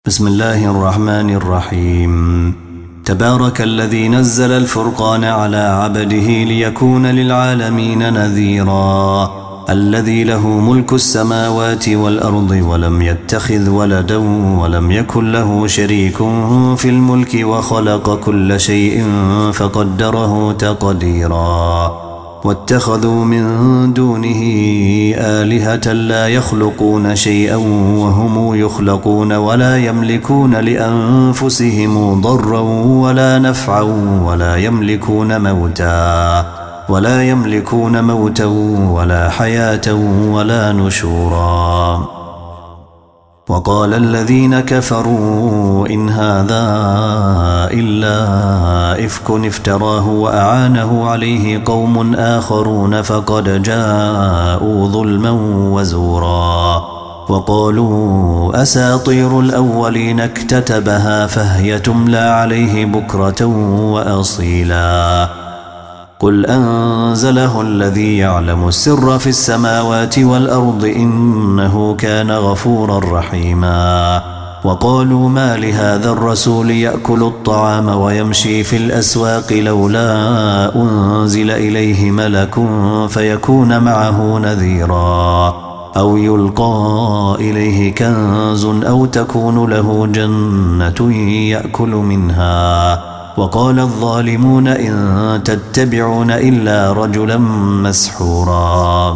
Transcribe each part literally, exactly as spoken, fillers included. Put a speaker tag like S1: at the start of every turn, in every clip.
S1: بسم الله الرحمن الرحيم. تبارك الذي نزل الفرقان على عبده ليكون للعالمين نذيرا. الذي له ملك السماوات والأرض ولم يتخذ ولدا ولم يكن له شريك في الملك وخلق كل شيء فقدره تقديرا. واتخذوا من دونه آلهة لا يخلقون شيئا وهم يخلقون ولا يملكون لأنفسهم ضرا ولا نفعا ولا يملكون موتا ولا يملكون موتا ولا حياة ولا نشورا. وقال الذين كفروا إن هذا إلا إفك افتراه وأعانه عليه قوم آخرون فقد جاءوا ظلما وزورا. وقالوا أساطير الأولين اكتتبها فهي تملى عليه بكرة وأصيلا. قل أنزله الذي يعلم السر في السماوات والأرض إنه كان غفورا رحيما. وقالوا ما لهذا الرسول يأكل الطعام ويمشي في الأسواق لولا أنزل إليه ملك فيكون معه نذيرا أو يلقى إليه كنز أو تكون له جنة يأكل منها. وقال الظالمون إن تتبعون إلا رجلا مسحورا.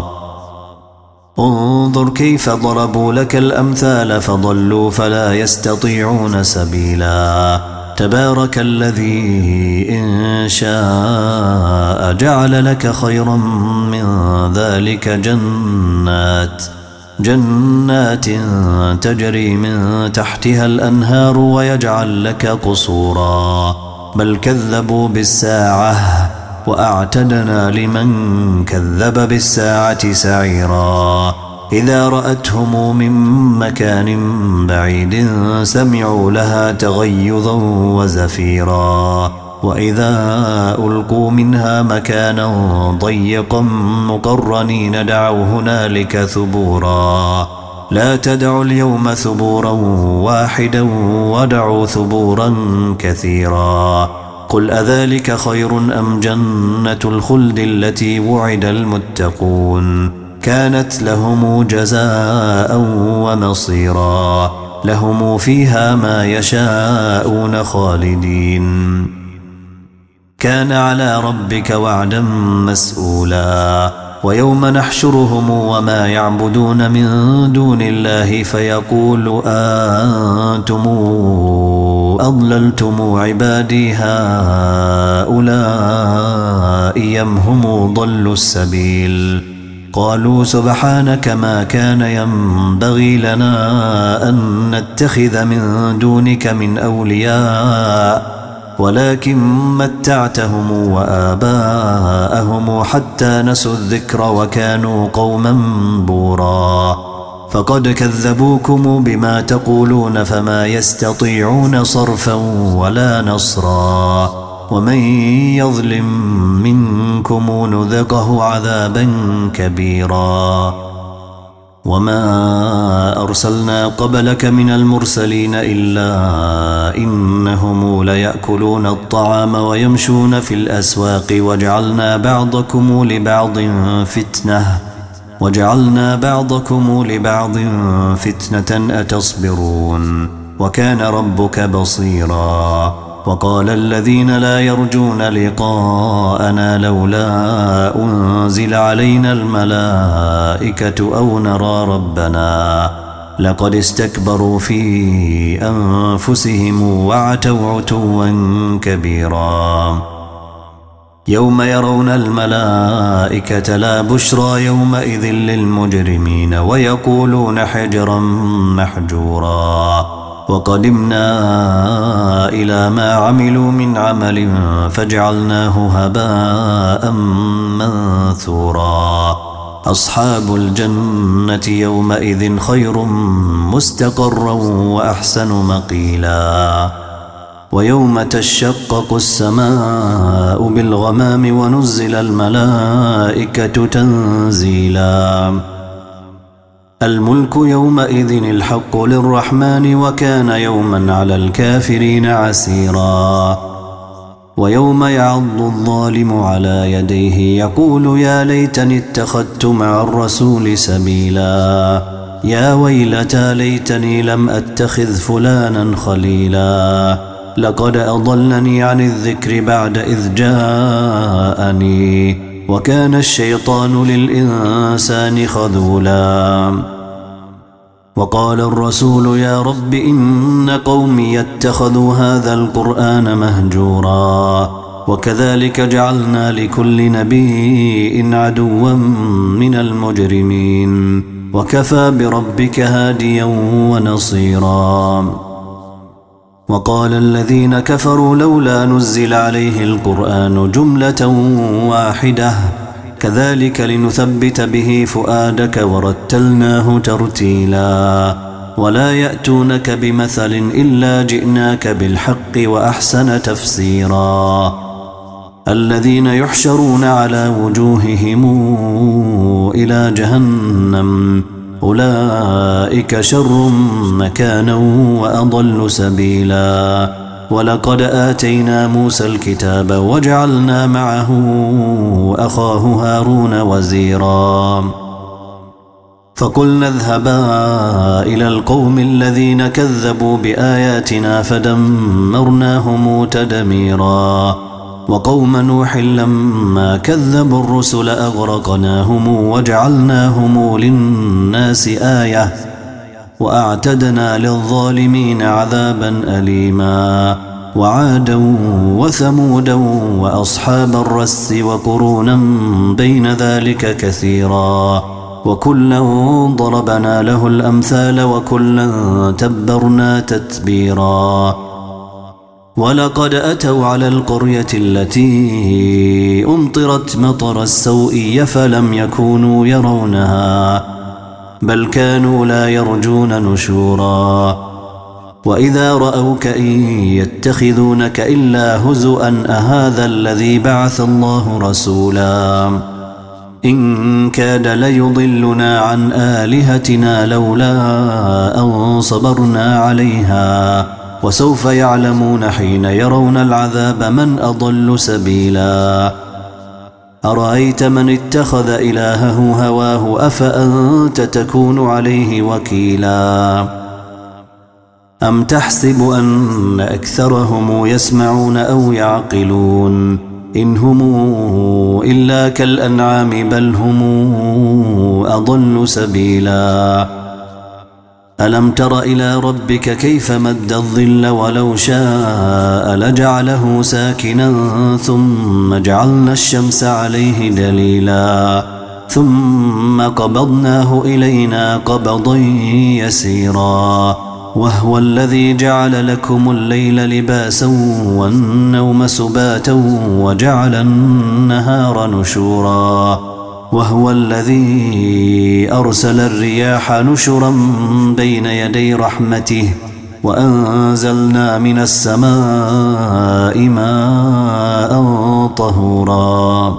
S1: انظر كيف ضربوا لك الأمثال فضلوا فلا يستطيعون سبيلا. تبارك الذي إن شاء جعل لك خيرا من ذلك جنات جنات تجري من تحتها الأنهار ويجعل لك قصورا. بل كذبوا بالساعة وأعتدنا لمن كذب بالساعة سعيرا. إذا رأتهم من مكان بعيد سمعوا لها تغيظا وزفيرا. وإذا ألقوا منها مكانا ضيقا مقرنين دعوا هنالك ثبورا. لا تدعوا اليوم ثبورا واحدا ودعوا ثبورا كثيرا. قل أذلك خير أم جنة الخلد التي وعد المتقون كانت لهم جزاء ومصيرا. لهم فيها ما يشاءون خالدين. كان على ربك وعدا مسؤولا. ويوم نحشرهم وما يعبدون من دون الله فيقول أنتم أضللتم عبادي هؤلاء أم هم ضلوا السبيل. قالوا سبحانك ما كان ينبغي لنا أن نتخذ من دونك من أولياء ولكن متعتهم وآباءهم حتى نسوا الذكر وكانوا قوما بورا. فقد كذبوكم بما تقولون فما يستطيعون صرفا ولا نصرا. ومن يظلم منكم نذقه عذابا كبيرا. وما أرسلنا قبلك من المرسلين إلا إنهم ليأكلون الطعام ويمشون في الأسواق وجعلنا بعضكم لبعض فتنة وجعلنا بعضكم لبعض فتنة أتصبرون وكان ربك بصيرا. وقال الذين لا يرجون لقاءنا لولا أنزل علينا الملائكة أو نرى ربنا لقد استكبروا في أنفسهم وعتوا عتوا كبيرا. يوم يرون الملائكة لا بشرى يومئذ للمجرمين ويقولون حجرا محجورا. وقدمنا إلى ما عملوا من عمل فجعلناه هباء منثورا. أصحاب الجنة يومئذ خير مستقرا وأحسن مقيلا. ويوم تشقق السماء بالغمام ونزل الملائكة تنزيلا. الملك يومئذ الحق للرحمن وكان يوما على الكافرين عسيرا ويوم يعض الظالم على يديه يقول يا ليتني اتخذت مع الرسول سبيلا يا ويلتى ليتني لم أتخذ فلانا خليلا لقد أضلني عن الذكر بعد إذ جاءني وكان الشيطان للإنسان خذولا وقال الرسول يا رب إن قومي اتخذوا هذا القرآن مهجورا وكذلك جعلنا لكل نبي عدوا من المجرمين وكفى بربك هاديا ونصيرا وقال الذين كفروا لولا نزل عليه القرآن جملة واحدة كذلك لنثبت به فؤادك ورتلناه ترتيلا ولا يأتونك بمثل إلا جئناك بالحق وأحسن تفسيرا الذين يحشرون على وجوههم إلى جهنم أولئك شر مكانا وأضل سبيلا ولقد آتينا موسى الكتاب وجعلنا معه أخاه هارون وزيرا فقلنا اذهبا إلى القوم الذين كذبوا بآياتنا فدمرناهم تدميرا وقوم نوح لما كذبوا الرسل أغرقناهم وجعلناهم للناس آية وأعتدنا للظالمين عذابا أليما وعادا وثمودا وأصحاب الرس وقرونا بين ذلك كثيرا وكلا ضربنا له الأمثال وكلا تبرنا تتبيرا ولقد أتوا على القرية التي أمطرت مطر السوء فلم يكونوا يرونها بل كانوا لا يرجون نشورا وإذا رأوك إن يتخذونك إلا هزؤا أهذا الذي بعث الله رسولا إن كاد ليضلنا عن آلهتنا لولا أن صبرنا عليها وسوف يعلمون حين يرون العذاب من أضل سبيلا أرأيت من اتخذ إلهه هواه أفأنت تكون عليه وكيلا أم تحسب أن أكثرهم يسمعون أو يعقلون إن هم إلا كالأنعام بل هم أضل سبيلا ألم تر إلى ربك كيف مد الظل ولو شاء لجعله ساكنا ثم جعلنا الشمس عليه دليلا ثم قبضناه إلينا قبضا يسيرا وهو الذي جعل لكم الليل لباسا والنوم سباتا وجعل النهار نشورا وهو الذي أرسل الرياح نشرا بين يدي رحمته وأنزلنا من السماء ماء طهورا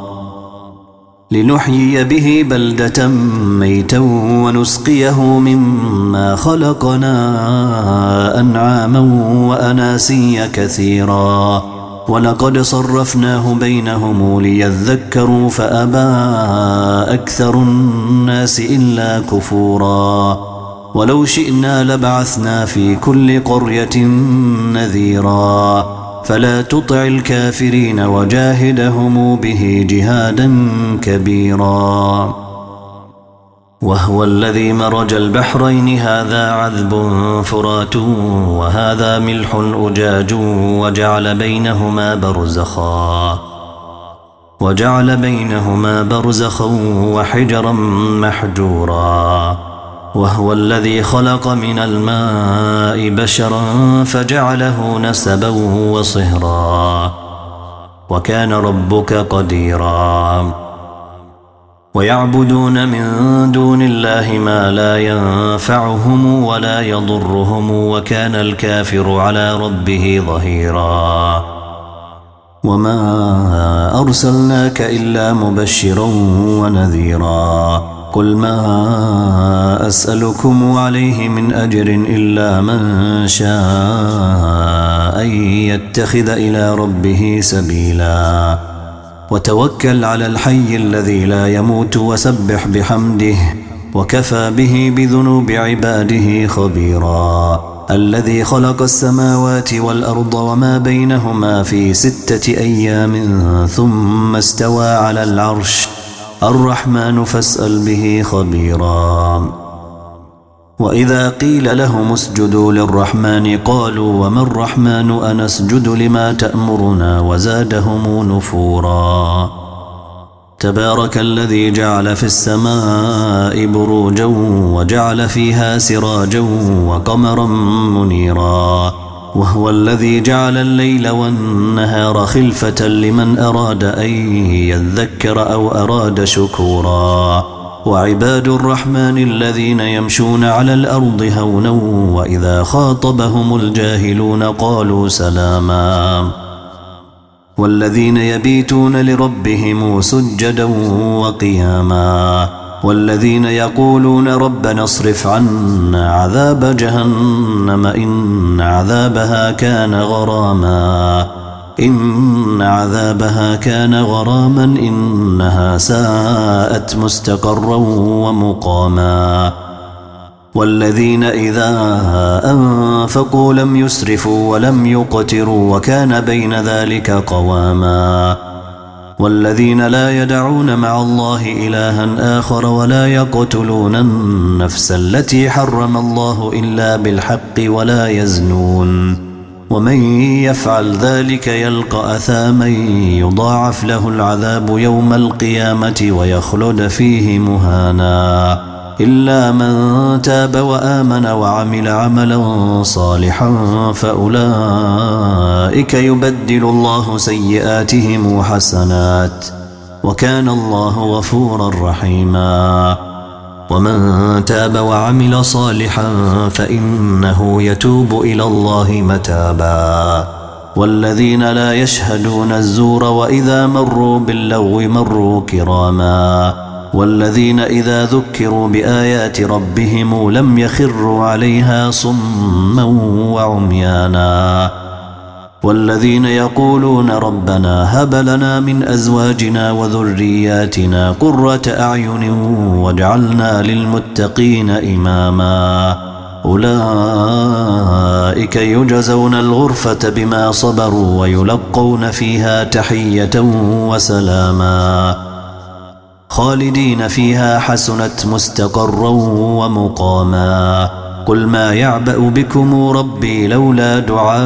S1: لنحيي به بلدة ميتا ونسقيه مما خلقنا أنعاما وأناسيا كثيرا ولقد صرفناه بينهم ليذكروا فأبى أكثر الناس إلا كفورا ولو شئنا لبعثنا في كل قرية نذيرا فلا تطع الكافرين وجاهدهم به جهادا كبيرا وهو الذي مرج البحرين هذا عذب فرات وهذا ملح أجاج وجعل بينهما برزخا وجعل بينهما برزخا وحجرا محجورا وهو الذي خلق من الماء بشرا فجعله نسبا وصهرا وكان ربك قديرا ويعبدون من دون الله ما لا ينفعهم ولا يضرهم وكان الكافر على ربه ظهيرا وما أرسلناك إلا مبشرا ونذيرا قل ما أسألكم عليه من أجر إلا من شاء أن يتخذ إلى ربه سبيلا وتوكل على الحي الذي لا يموت وسبح بحمده وكفى به بذنوب عباده خبيرا الذي خلق السماوات والأرض وما بينهما في ستة أيام ثم استوى على العرش الرحمن فاسأل به خبيرا وإذا قيل لهم اسجدوا للرحمن قالوا وما الرحمن أنسجد لما تأمرنا وزادهم نفورا تبارك الذي جعل في السماء بروجا وجعل فيها سراجا وقمرا منيرا وهو الذي جعل الليل والنهار خلفة لمن أراد أن يذكر أو أراد شكورا وعباد الرحمن الذين يمشون على الأرض هونا وإذا خاطبهم الجاهلون قالوا سلاما والذين يبيتون لربهم سجدا وقياما والذين يقولون ربنا اصرف عنا عذاب جهنم إن عذابها كان غراما إن عذابها كان غراما إنها ساءت مستقرا ومقاما والذين إذا أنفقوا لم يسرفوا ولم يقتروا وكان بين ذلك قواما والذين لا يدعون مع الله إلها آخر ولا يقتلون النفس التي حرم الله إلا بالحق ولا يزنون ومن يفعل ذلك يلقى أثاما يضاعف له العذاب يوم القيامة ويخلد فيه مهانا إلا من تاب وآمن وعمل عملا صالحا فأولئك يبدل الله سيئاتهم حسنات وكان الله غفورا رحيما ومن تاب وعمل صالحا فإنه يتوب إلى الله متابا والذين لا يشهدون الزور وإذا مروا باللغو مروا كراما والذين إذا ذكروا بآيات ربهم لم يخروا عليها صما وعميانا والذين يقولون ربنا هب لنا من أزواجنا وذرياتنا قرة أعين واجعلنا للمتقين إماما أولئك يجزون الغرفة بما صبروا ويلقون فيها تحية وسلاما خالدين فيها حسنت مستقرا ومقاما قل ما يعبأ بكم ربي لولا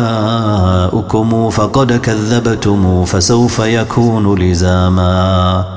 S1: دعاؤكم فقد كذبتم فسوف يكون لزاما